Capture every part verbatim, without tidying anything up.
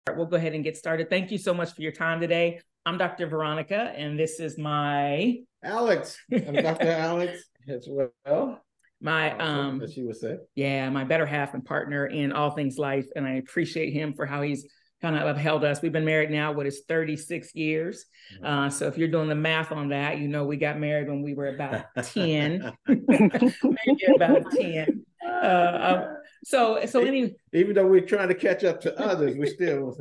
We'll go ahead and get started. Thank you so much for your time today. I'm Doctor Veronica, and this is my Alex. I'm Doctor Alex as well. My um, as she would say, yeah, my better half and partner in all things life, and I appreciate him for how he's kind of upheld us. We've been married now, what is thirty-six years. Uh, so if you're doing the math on that, you know we got married when we were about ten, maybe about ten. Uh, um, so so any even though we're trying to catch up to others, we still.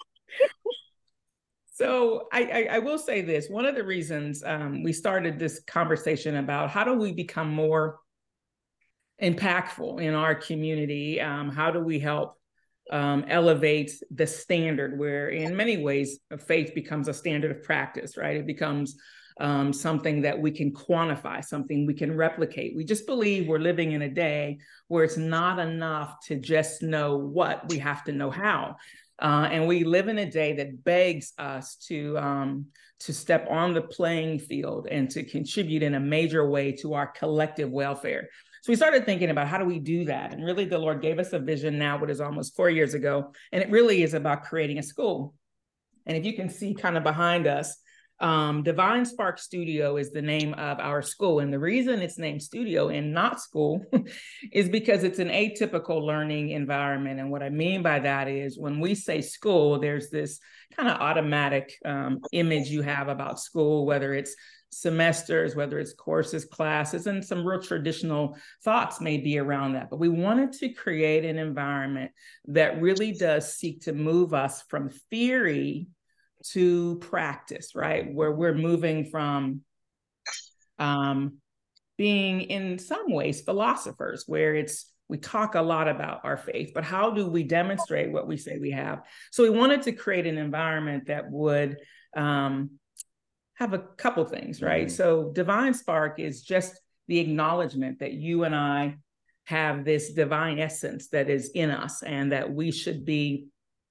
So I, I, I will say this. One of the reasons um, we started this conversation about how do we become more impactful in our community? Um, how do we help um, elevate the standard where in many ways faith becomes a standard of practice, right? It becomes um, something that we can quantify, something we can replicate. We just believe we're living in a day where it's not enough to just know what, we have to know how. Uh, and we live in a day that begs us to um, to step on the playing field and to contribute in a major way to our collective welfare. So we started thinking about how do we do that? And really the Lord gave us a vision now, what is almost four years ago. And it really is about creating a school. And if you can see kind of behind us, um, Divine Spark Studio is the name of our school. And the reason it's named studio and not school is because it's an atypical learning environment. And what I mean by that is when we say school, there's this kind of automatic um, image you have about school, whether it's semesters, whether it's courses, classes, and some real traditional thoughts may be around that. But we wanted to create an environment that really does seek to move us from theory to practice, right? Where we're moving from um, being in some ways philosophers, where it's we talk a lot about our faith, but how do we demonstrate what we say we have? So we wanted to create an environment that would um, have a couple things, right? Mm-hmm. So Divine Spark is just the acknowledgement that you and I have this divine essence that is in us and that we should be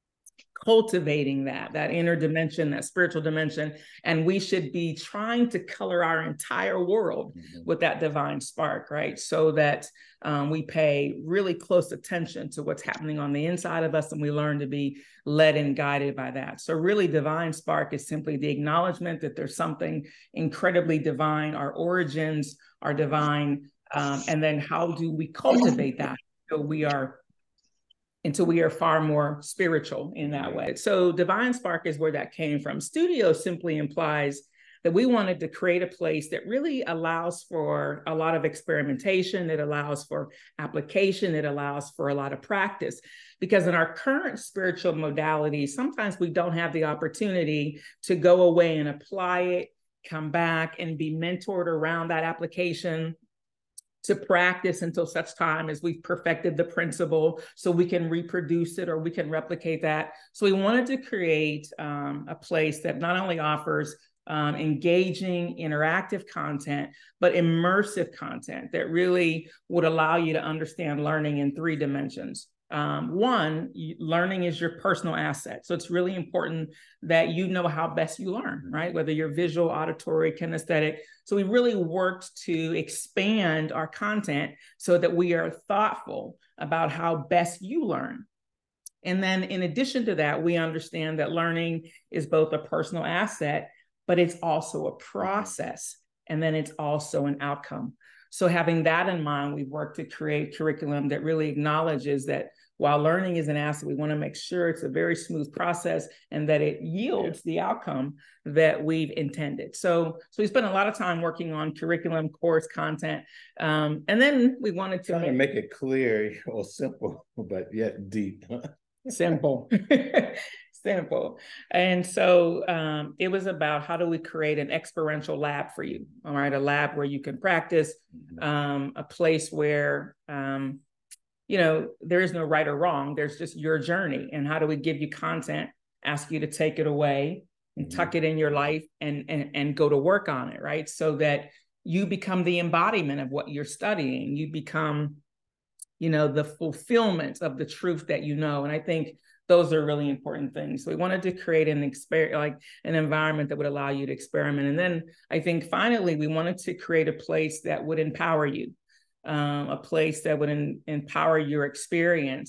cultivating that, that inner dimension, that spiritual dimension. And we should be trying to color our entire world mm-hmm. with that divine spark, right? So that um, we pay really close attention to what's happening on the inside of us and we learn to be led and guided by that. So really divine spark is simply the acknowledgement that there's something incredibly divine, our origins are divine. Um, and then how do we cultivate that? So we are until we are far more spiritual in that way. So Divine Spark is where that came from. Studio simply implies that we wanted to create a place that really allows for a lot of experimentation, it allows for application, it allows for a lot of practice. Because in our current spiritual modalities, sometimes we don't have the opportunity to go away and apply it, come back and be mentored around that application, to practice until such time as we've perfected the principle so we can reproduce it or we can replicate that. So we wanted to create um, a place that not only offers um, engaging, interactive content, but immersive content that really would allow you to understand learning in three dimensions. Um, one, learning is your personal asset. So it's really important that you know how best you learn, right? Whether you're visual, auditory, kinesthetic. So we really worked to expand our content so that we are thoughtful about how best you learn. And then in addition to that, we understand that learning is both a personal asset, but it's also a process. And then it's also an outcome. So having that in mind, we've worked to create curriculum that really acknowledges that while learning is an asset, we want to make sure it's a very smooth process and that it yields the outcome that we've intended. So, so we spent a lot of time working on curriculum, course content, um, and then we wanted to trying to make it clear or simple, but yet deep. Simple. Simple. And so um, it was about how do we create an experiential lab for you, all right? A lab where you can practice, um, a place where, um, you know, there is no right or wrong. There's just your journey. And how do we give you content, ask you to take it away and mm-hmm. tuck it in your life and, and, and go to work on it, right? So that you become the embodiment of what you're studying. You become, you know, the fulfillment of the truth that you know. And I think those are really important things. So we wanted to create an exper- like an environment that would allow you to experiment. And then I think finally, we wanted to create a place that would empower you, um, a place that would in- empower your experience,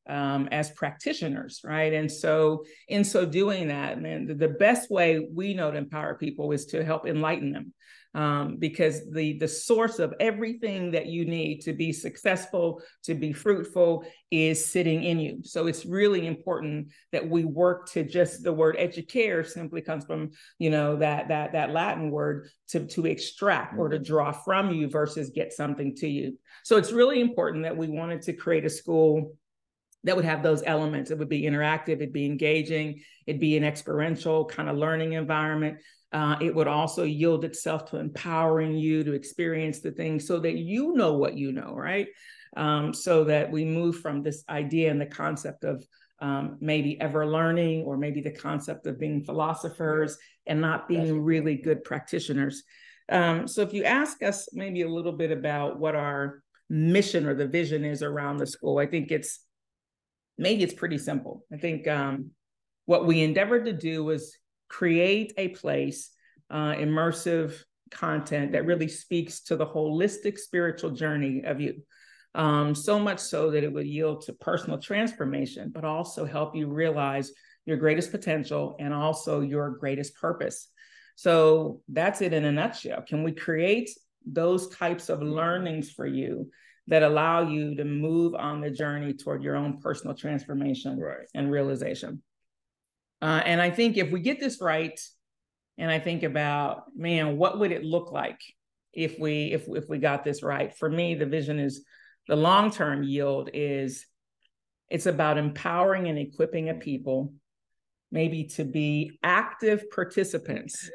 um, as practitioners, right? And so in so doing that, man, the best way we know to empower people is to help enlighten them. Um, because the, the source of everything that you need to be successful, to be fruitful, is sitting in you. So it's really important that we work to just, the word educare simply comes from, you know, that, that, that Latin word to, to extract or to draw from you versus get something to you. So it's really important that we wanted to create a school that would have those elements. It would be interactive, it'd be engaging, it'd be an experiential kind of learning environment. Uh, it would also yield itself to empowering you to experience the things so that you know what you know, right? Um, so that we move from this idea and the concept of um, maybe ever learning, or maybe the concept of being philosophers and not being really good practitioners. Um, so if you ask us maybe a little bit about what our mission or the vision is around the school, I think it's maybe it's pretty simple. I think um, what we endeavored to do was create a place, uh, immersive content that really speaks to the holistic spiritual journey of you. Um, so much so that it would yield to personal transformation, but also help you realize your greatest potential and also your greatest purpose. So that's it in a nutshell. Can we create those types of learnings for you that allow you to move on the journey toward your own personal transformation, right, and realization? Uh, and I think if we get this right, and I think about, man, what would it look like if we if if we got this right? For me, the vision is, the long-term yield is, it's about empowering and equipping a people maybe to be active participants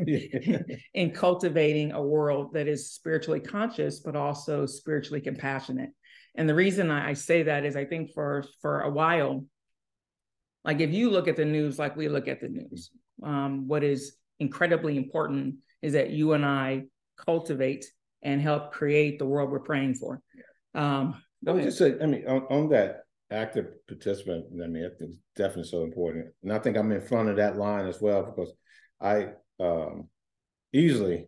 in cultivating a world that is spiritually conscious, but also spiritually compassionate. And the reason I say that is I think for, for a while, like if you look at the news like we look at the news, um, what is incredibly important is that you and I cultivate and help create the world we're praying for. Um, I would just say, I mean, on, on that active participant, I mean, I think it's definitely so important. And I think I'm in front of that line as well, because I um, easily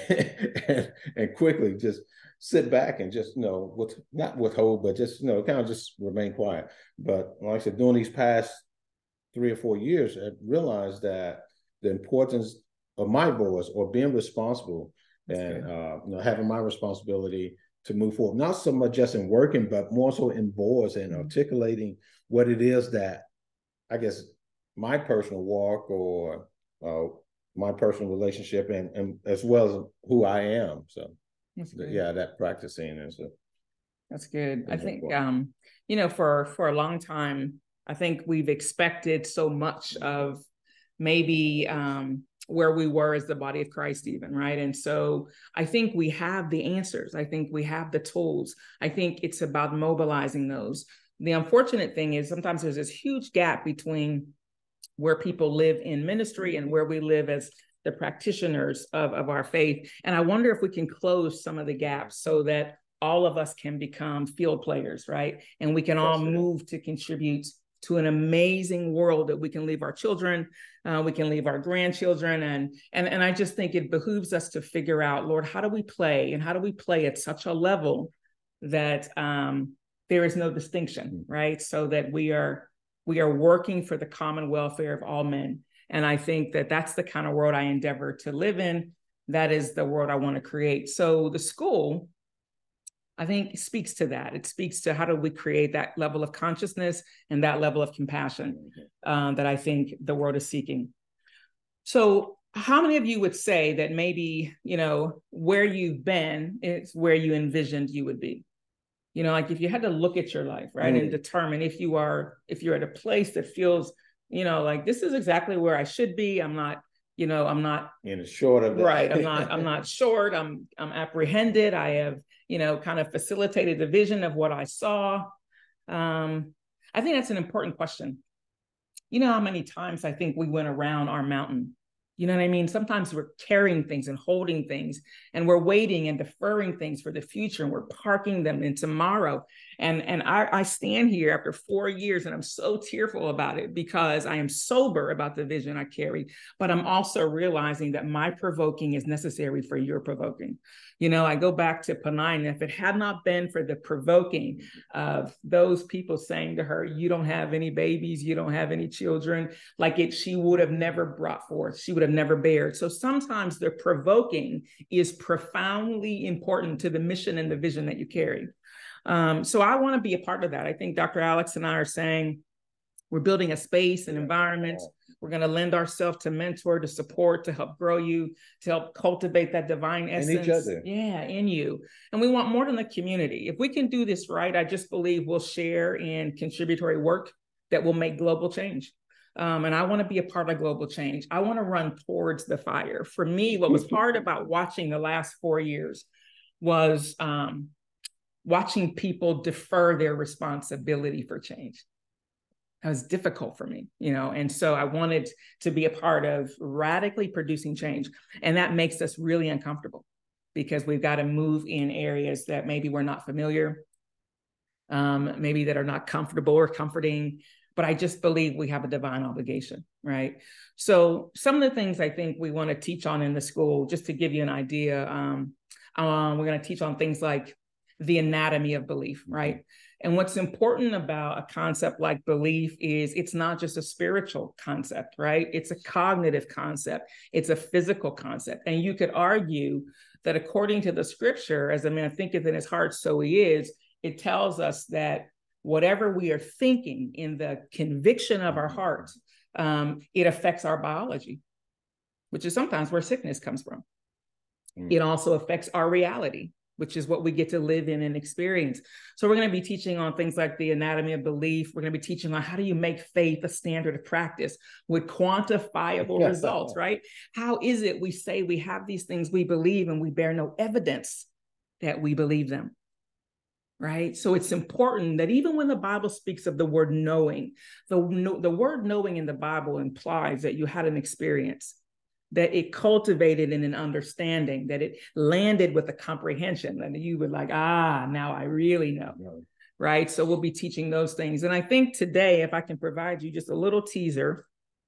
and, and quickly just sit back and just, you know, with, not withhold, but just, you know, kind of just remain quiet. But like I said, during these past three or four years, I realized that the importance of my voice, or being responsible, That's and uh, you know, having my responsibility to move forward, not so much just in working, but more so in voice and articulating what it is that, I guess, my personal walk, or uh, my personal relationship, and, and as well as who I am. So yeah, that practicing is a, that's good. I think, um, you know, for, for a long time, I think we've expected so much of maybe um, where we were as the body of Christ even, right? And so I think we have the answers. I think we have the tools. I think it's about mobilizing those. The unfortunate thing is sometimes there's this huge gap between where people live in ministry and where we live as the practitioners of, of our faith. And I wonder if we can close some of the gaps so that all of us can become field players, right? And we can all move to contribute to an amazing world that we can leave our children, uh, we can leave our grandchildren. And, and, and I just think it behooves us to figure out, Lord, how do we play? And how do we play at such a level that um, there is no distinction, right? So that we are, we are working for the common welfare of all men. And I think that that's the kind of world I endeavor to live in. That is the world I want to create. So the school, I think, speaks to that. It speaks to how do we create that level of consciousness and that level of compassion uh, that I think the world is seeking. So how many of you would say that maybe, you know, where you've been is where you envisioned you would be? You know, like if you had to look at your life, right, mm. and determine if you are, if you're at a place that feels, you know, like this is exactly where I should be. I'm not, you know, I'm not in short of that. Right. I'm not, I'm not short. I'm, I'm apprehended. I have, you know, kind of facilitated the vision of what I saw. Um, I think that's an important question. You know how many times I think we went around our mountain, You know what I mean? Sometimes we're carrying things and holding things, and we're waiting and deferring things for the future, and we're parking them in tomorrow. And, and I, I stand here after four years and I'm so tearful about it because I am sober about the vision I carry, but I'm also realizing that my provoking is necessary for your provoking. You know, I go back to Penina. If it had not been for the provoking of those people saying to her, you don't have any babies, you don't have any children, like it, she would have never brought forth, she would have never bared. So sometimes the provoking is profoundly important to the mission and the vision that you carry. Um, so I want to be a part of that. I think Doctor Alex and I are saying we're building a space, an environment. We're going to lend ourselves to mentor, to support, to help grow you, to help cultivate that divine essence. In each other. Yeah, in you. And we want more than the community. If we can do this right, I just believe we'll share in contributory work that will make global change. Um, and I want to be a part of global change. I want to run towards the fire. For me, what was hard about watching the last four years was um, watching people defer their responsibility for change. That was difficult for me, you know, and so I wanted to be a part of radically producing change. And that makes us really uncomfortable because we've got to move in areas that maybe we're not familiar, um, maybe that are not comfortable or comforting. But I just believe we have a divine obligation, right? So some of the things I think we want to teach on in the school, just to give you an idea, um, um, we're going to teach on things like the anatomy of belief, right? And what's important about a concept like belief is it's not just a spiritual concept, right? It's a cognitive concept. It's a physical concept. And you could argue that according to the scripture, as a man thinketh in his heart, so he is, it tells us that whatever we are thinking in the conviction of our heart, um, it affects our biology, which is sometimes where sickness comes from. Mm. It also affects our reality, which is what we get to live in and experience. So we're going to be teaching on things like the anatomy of belief. We're going to be teaching on how do you make faith a standard of practice with quantifiable yes. results, right? How is it we say we have these things we believe and we bear no evidence that we believe them? Right? So it's important that even when the Bible speaks of the word knowing, the, the word knowing in the Bible implies that you had an experience, that it cultivated in an understanding, that it landed with a comprehension, and you were like, ah, now I really know. Right. Right? So we'll be teaching those things. And I think today, if I can provide you just a little teaser,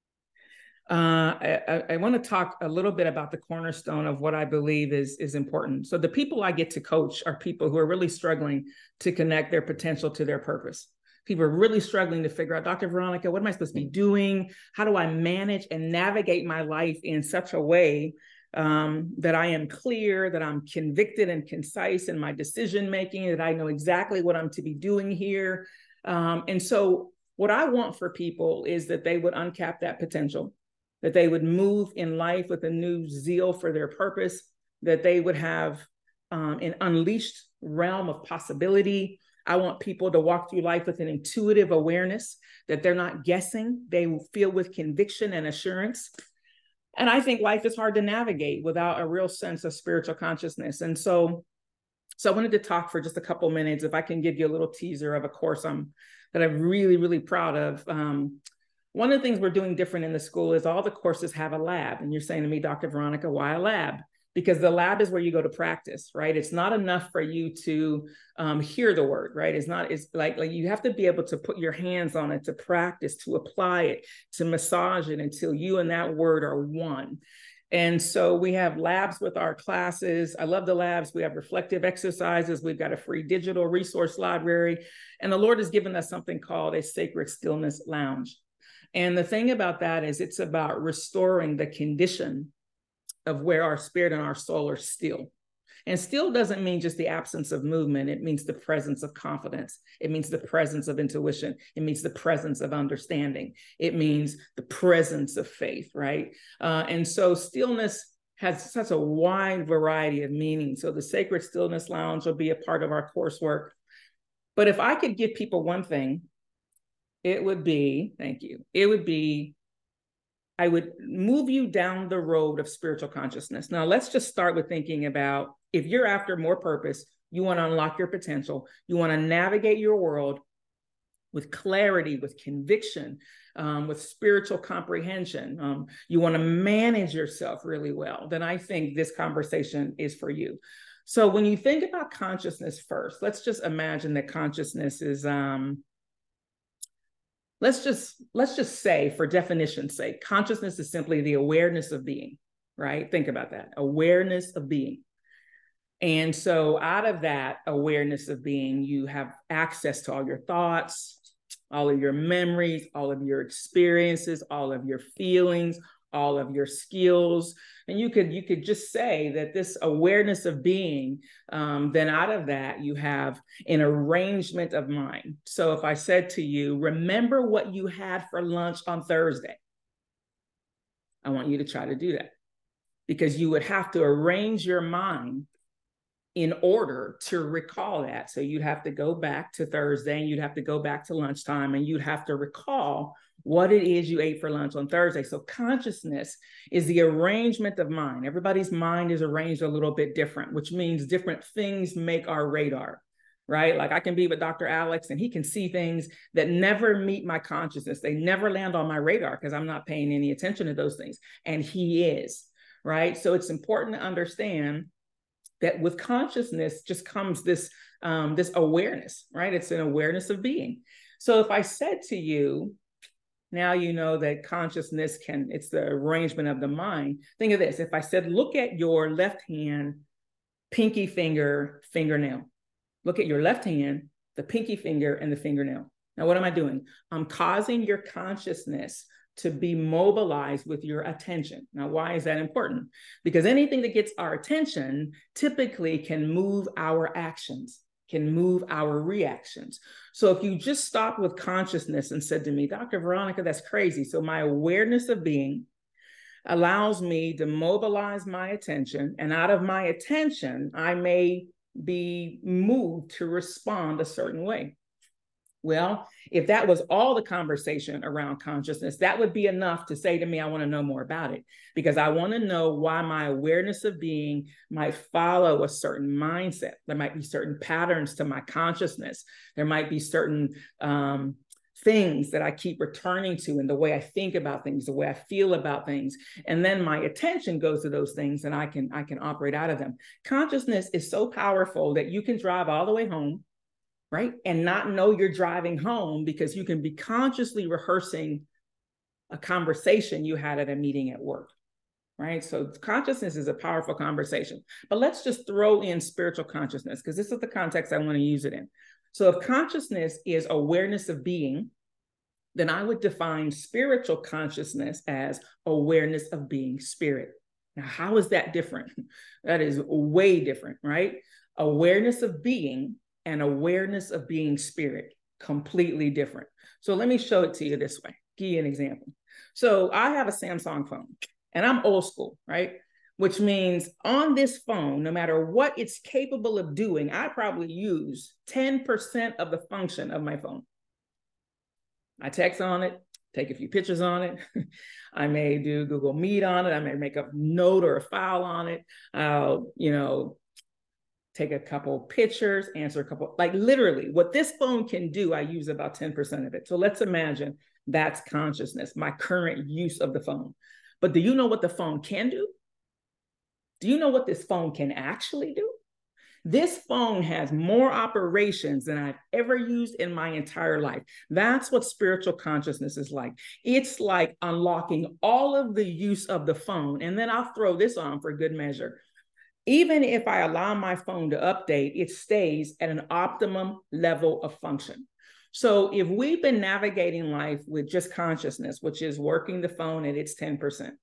Uh, I, I want to talk a little bit about the cornerstone of what I believe is, is important. So the people I get to coach are people who are really struggling to connect their potential to their purpose. People are really struggling to figure out, Doctor Veronica, what am I supposed to be doing? How do I manage and navigate my life in such a way um, that I am clear, that I'm convicted and concise in my decision-making, that I know exactly what I'm to be doing here. Um, and so what I want for people is that they would uncap that potential, that they would move in life with a new zeal for their purpose, that they would have um, an unleashed realm of possibility. I want people to walk through life with an intuitive awareness, that they're not guessing, they feel with conviction and assurance. And I think life is hard to navigate without a real sense of spiritual consciousness. And so, so I wanted to talk for just a couple minutes, if I can give you a little teaser of a course I'm, that I'm really, really proud of. Um, One of the things we're doing different in the school is all the courses have a lab. And you're saying to me, Doctor Veronica, why a lab? Because the lab is where you go to practice, right? It's not enough for you to um, hear the word, right? It's not, it's like, like you have to be able to put your hands on it, to practice, to apply it, to massage it until you and that word are one. And so we have labs with our classes. I love the labs. We have reflective exercises. We've got a free digital resource library. And the Lord has given us something called a sacred stillness lounge. And the thing about that is it's about restoring the condition of where our spirit and our soul are still. And still doesn't mean just the absence of movement. It means the presence of confidence. It means the presence of intuition. It means the presence of understanding. It means the presence of faith, right? Uh, and so stillness has such a wide variety of meanings. So the Sacred Stillness Lounge will be a part of our coursework. But if I could give people one thing, it would be, thank you, it would be, I would move you down the road of spiritual consciousness. Now, let's just start with thinking about, if you're after more purpose, you want to unlock your potential, you want to navigate your world with clarity, with conviction, um, with spiritual comprehension, um, you want to manage yourself really well, then I think this conversation is for you. So when you think about consciousness first, let's just imagine that consciousness is, um, let's just, let's just say, for definition's sake, consciousness is simply the awareness of being, right? Think about that, awareness of being. And so out of that awareness of being, you have access to all your thoughts, all of your memories, all of your experiences, all of your feelings, all of your skills. And you could, you could just say that this awareness of being, um, then out of that, you have an arrangement of mind. So if I said to you, remember what you had for lunch on Thursday, I want you to try to do that, because you would have to arrange your mind in order to recall that. So you'd have to go back to Thursday, and you'd have to go back to lunchtime, and you'd have to recall what it is you ate for lunch on Thursday. So consciousness is the arrangement of mind. Everybody's mind is arranged a little bit different, which means different things make our radar, right? Like I can be with Doctor Alex and he can see things that never meet my consciousness. They never land on my radar because I'm not paying any attention to those things. And he is, right? So it's important to understand that with consciousness just comes this, um, this awareness, right? It's an awareness of being. So if I said to you, now you know that consciousness can, it's the arrangement of the mind. Think of this. If I said, look at your left hand, pinky finger, fingernail. Look at your left hand, the pinky finger, and the fingernail. Now, what am I doing? I'm causing your consciousness to be mobilized with your attention. Now, why is that important? Because anything that gets our attention typically can move our actions, can move our reactions. So if you just stopped with consciousness and said to me, Doctor Veronica, that's crazy. So my awareness of being allows me to mobilize my attention, and out of my attention, I may be moved to respond a certain way. Well, if that was all the conversation around consciousness, that would be enough to say to me, I want to know more about it, because I want to know why my awareness of being might follow a certain mindset. There might be certain patterns to my consciousness. There might be certain um, things that I keep returning to in the way I think about things, the way I feel about things. And then my attention goes to those things and I can, I can operate out of them. Consciousness is so powerful that you can drive all the way home, right? And not know you're driving home because you can be consciously rehearsing a conversation you had at a meeting at work, right? So consciousness is a powerful conversation, but let's just throw in spiritual consciousness because this is the context I want to use it in. So if consciousness is awareness of being, then I would define spiritual consciousness as awareness of being spirit. Now, how is that different? That is way different, right? Awareness of being and awareness of being spirit, completely different. So let me show it to you this way. Give you an example. So I have a Samsung phone and I'm old school, right? Which means on this phone, no matter what it's capable of doing, I probably use ten percent of the function of my phone. I text on it, take a few pictures on it. I may do Google Meet on it. I may make a note or a file on it. I'll, you know, take a couple pictures, answer a couple, like literally what this phone can do, I use about ten percent of it. So let's imagine that's consciousness, my current use of the phone. But do you know what the phone can do? Do you know what this phone can actually do? This phone has more operations than I've ever used in my entire life. That's what spiritual consciousness is like. It's like unlocking all of the use of the phone. And then I'll throw this on for good measure. Even if I allow my phone to update, it stays at an optimum level of function. So if we've been navigating life with just consciousness, which is working the phone at its ten percent,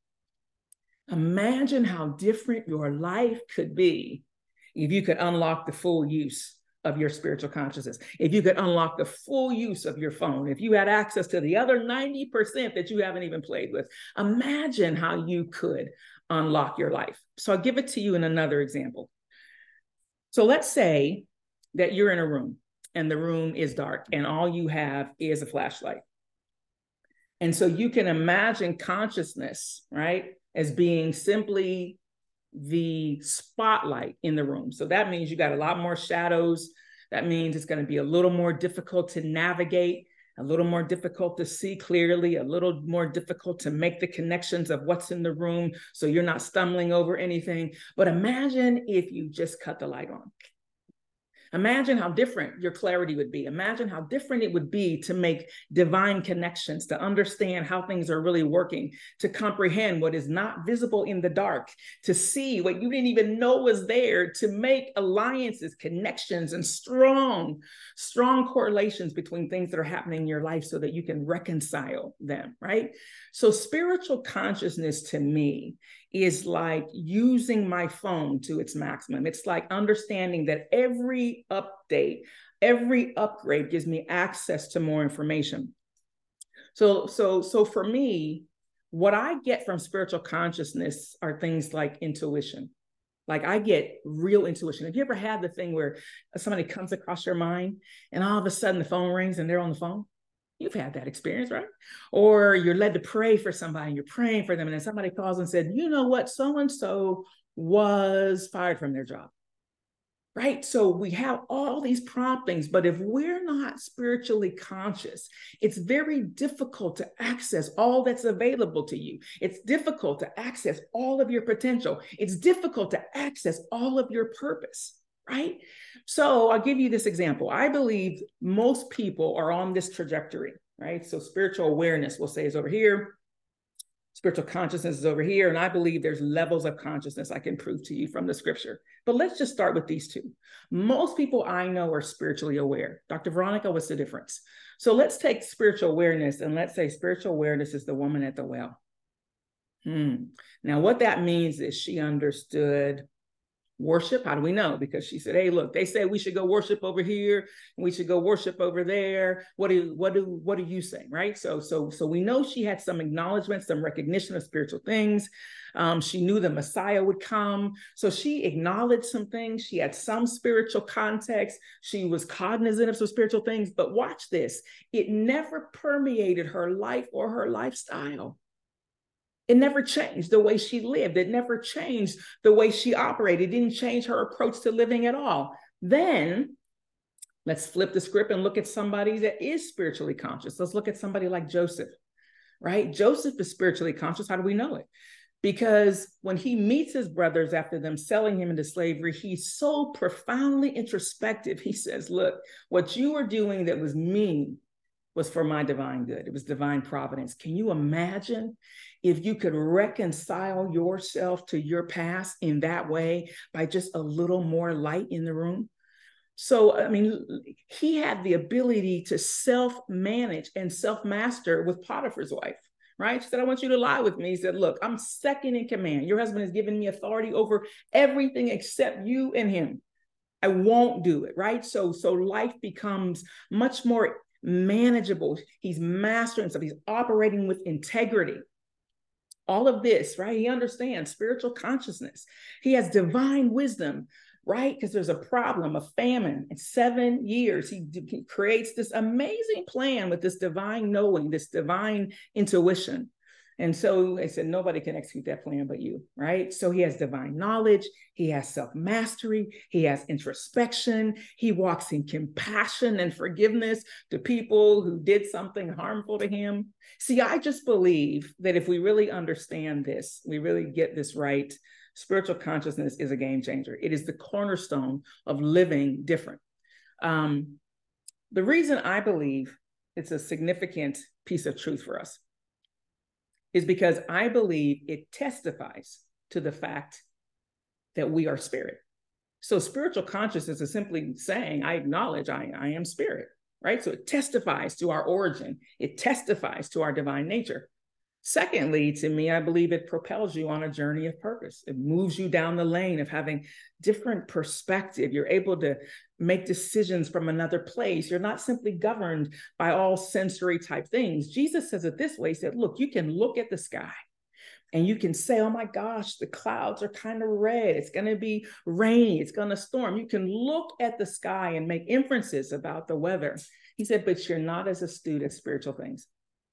imagine how different your life could be if you could unlock the full use of your spiritual consciousness, if you could unlock the full use of your phone, if you had access to the other ninety percent that you haven't even played with. Imagine how you could unlock your life. So I'll give it to you in another example. So let's say that you're in a room and the room is dark and all you have is a flashlight. And so you can imagine consciousness, right, as being simply the spotlight in the room. So that means you got a lot more shadows. That means it's going to be a little more difficult to navigate. a little more difficult to see clearly, a little more difficult to make the connections of what's in the room so you're not stumbling over anything. But imagine if you just cut the light on. Imagine how different your clarity would be. Imagine how different it would be to make divine connections, to understand how things are really working, to comprehend what is not visible in the dark, to see what you didn't even know was there, to make alliances, connections, and strong, strong correlations between things that are happening in your life so that you can reconcile them, right? So spiritual consciousness to me is like using my phone to its maximum. It's like understanding that every update, every upgrade gives me access to more information. So, so, so for me, what I get from spiritual consciousness are things like intuition. Like I get real intuition. Have you ever had the thing where somebody comes across your mind and all of a sudden the phone rings and they're on the phone? You've had that experience, right? Or you're led to pray for somebody and you're praying for them. And then somebody calls and said, you know what? So-and-so was fired from their job, right? So we have all these promptings, but if we're not spiritually conscious, it's very difficult to access all that's available to you. It's difficult to access all of your potential. It's difficult to access all of your purpose. Right? So I'll give you this example. I believe most people are on this trajectory, right? So spiritual awareness, we'll say, is over here. Spiritual consciousness is over here. And I believe there's levels of consciousness I can prove to you from the scripture. But let's just start with these two. Most people I know are spiritually aware. Doctor Veronica, what's the difference? So let's take spiritual awareness and let's say spiritual awareness is the woman at the well. Hmm. Now, what that means is she understood worship. How do we know? Because she said, hey, look, they say we should go worship over here and we should go worship over there. What do what do what do you say? Right. So so so we know she had some acknowledgement, some recognition of spiritual things. Um, she knew the Messiah would come. So she acknowledged some things. She had some spiritual context. She was cognizant of some spiritual things. But watch this. It never permeated her life or her lifestyle. It never changed the way she lived. It never changed the way she operated. It didn't change her approach to living at all. Then let's flip the script and look at somebody that is spiritually conscious. Let's look at somebody like Joseph, right? Joseph is spiritually conscious. How do we know it? Because when he meets his brothers after them selling him into slavery, he's so profoundly introspective. He says, look, what you were doing that was mean was for my divine good. It was divine providence. Can you imagine if you could reconcile yourself to your past in that way by just a little more light in the room? So, I mean, he had the ability to self-manage and self-master with Potiphar's wife, right? She said, I want you to lie with me. He said, look, I'm second in command. Your husband has given me authority over everything except you and him. I won't do it, right? So, so life becomes much more manageable. He's mastering stuff. He's operating with integrity. All of this, right? He understands spiritual consciousness. He has divine wisdom, right? Because there's a problem, a famine. In seven years, he, he creates this amazing plan with this divine knowing, this divine intuition. And so they said, nobody can execute that plan but you, right? So he has divine knowledge. He has self-mastery. He has introspection. He walks in compassion and forgiveness to people who did something harmful to him. See, I just believe that if we really understand this, we really get this right, spiritual consciousness is a game changer. It is the cornerstone of living different. Um, the reason I believe it's a significant piece of truth for us is because I believe it testifies to the fact that we are spirit. So spiritual consciousness is simply saying, I acknowledge I, I am spirit, right? So it testifies to our origin. It testifies to our divine nature. Secondly, to me, I believe it propels you on a journey of purpose. It moves you down the lane of having different perspective. You're able to make decisions from another place. You're not simply governed by all sensory type things. Jesus says it this way. He said, look, you can look at the sky and you can say, oh my gosh, the clouds are kind of red. It's going to be rainy. It's going to storm. You can look at the sky and make inferences about the weather. He said, but you're not as astute as spiritual things.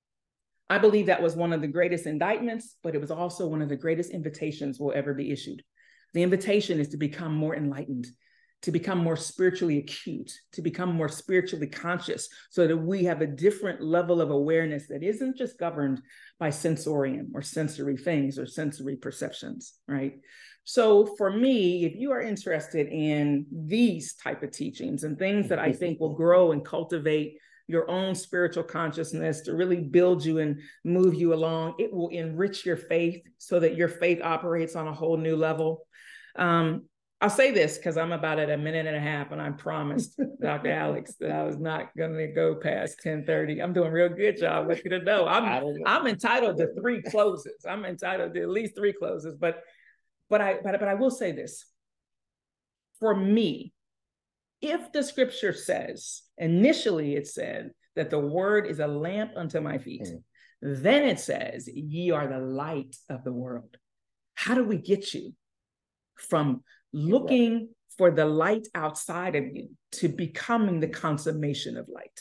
I believe that was one of the greatest indictments, but it was also one of the greatest invitations will ever be issued. The invitation is to become more enlightened. to become more spiritually acute, to become more spiritually conscious, so that we have a different level of awareness that isn't just governed by sensorium or sensory things or sensory perceptions, right? So for me, if you are interested in these type of teachings and things that I think will grow and cultivate your own spiritual consciousness to really build you and move you along, it will enrich your faith so that your faith operates on a whole new level. Um, I'll say this because I'm about at a minute and a half, and I promised Doctor Alex that I was not going to go past ten thirty. I'm doing a real good job. Let you to know. I'm know. I'm entitled to three closes. I'm entitled to at least three closes. But but I but but I will say this. For me, if the scripture says, initially it said that the word is a lamp unto my feet, mm. then it says, ye are the light of the world. How do we get you from looking right. for the light outside of you to becoming the consummation of light,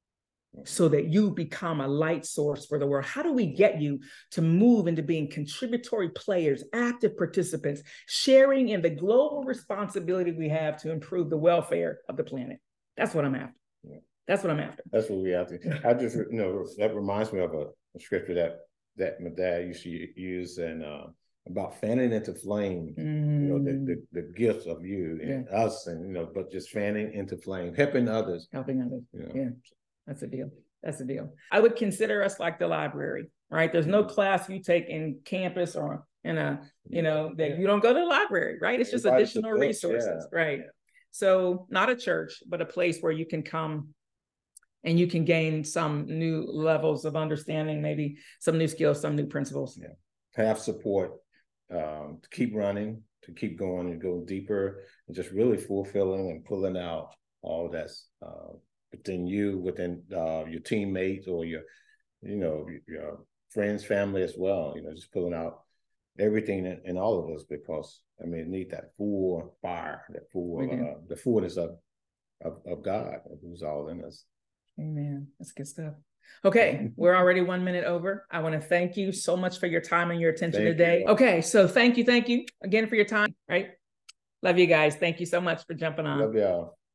so that you become a light source for the world? How do we get you to move into being contributory players, active participants, sharing in the global responsibility we have to improve the welfare of the planet? That's what I'm after. Yeah. That's what I'm after. That's what we have to. I just, you know, that reminds me of a, a scripture that that my dad used to use, and uh, about fanning into flame, mm. you know, the, the, the gifts of you and yeah. us, and, you know, but just fanning into flame, helping others. Helping others, you know? Yeah, that's a deal. That's the deal. I would consider us like the library, right? There's no class you take in campus or in a, you know, that yeah. you don't go to the library, right? It's just Everybody additional resources, yeah. right? So not a church, but a place where you can come and you can gain some new levels of understanding, maybe some new skills, some new principles. Yeah. Have support. Um, to keep running, to keep going and go deeper, and just really fulfilling and pulling out all that's uh, within you, within uh, your teammates or your, you know, your friends, family as well. You know, just pulling out everything in, in all of us, because I mean, need that full fire, that full, uh, the fullness of, of of God, who's all in us. Amen. That's good stuff. Okay, we're already one minute over. I want to thank you so much for your time and your attention thank today. You. Okay, so thank you, thank you again for your time, right? Love you guys. Thank you so much for jumping on. Love y'all.